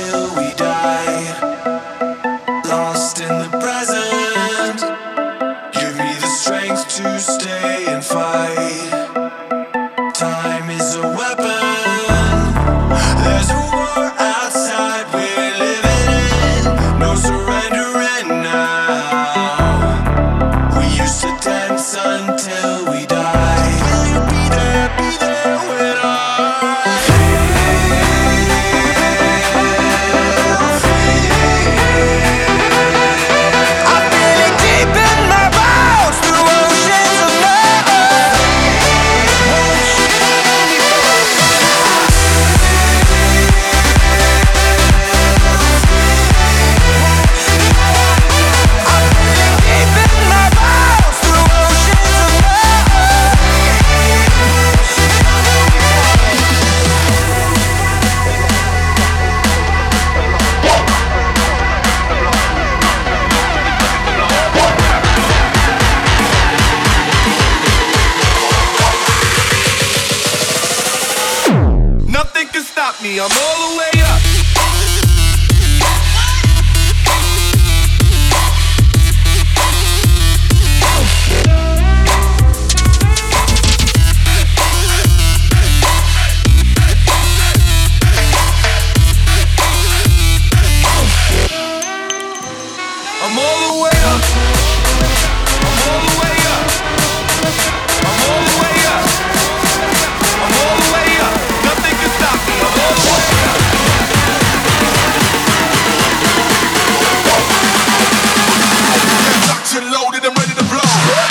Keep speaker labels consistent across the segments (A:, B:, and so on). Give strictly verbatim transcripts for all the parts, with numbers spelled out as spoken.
A: until we die. Lost in the present. Give me the strength to stay and fight. Time is a weapon. There's a war outside we're living in. No surrendering now. We used to dance until we die. Will you be there, be there when I me, I'm all the way up. I'm all the way up. I'm all the way up. I'm all the way up. I'm all the way up. Nothing can stop me. I'm all the way up. Locked and loaded, I'm ready to blow.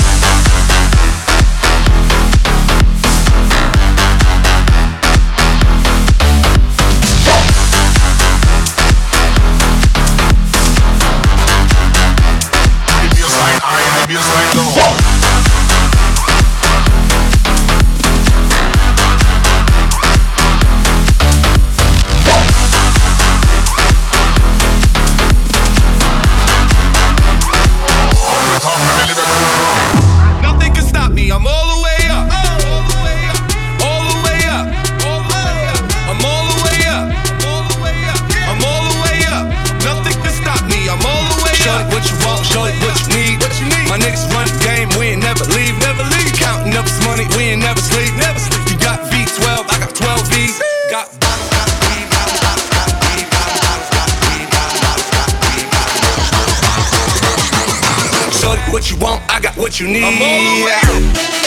A: Feels like no. Nothing can stop me. I'm all the way up. All the way up. All the way up. All the way up. I'm all the way up. All the way up. I'm all the way up. Nothing can stop me. I'm all the way up. Show it what you want. Show it what you need. What you need. My niggas run the game. We ain't never leave. Never leave. Counting up this money. We ain't never sleep. Never sleep. You got V twelve. I got twelve V's. Got. Show it what you want. I got what you need. I'm all the way up.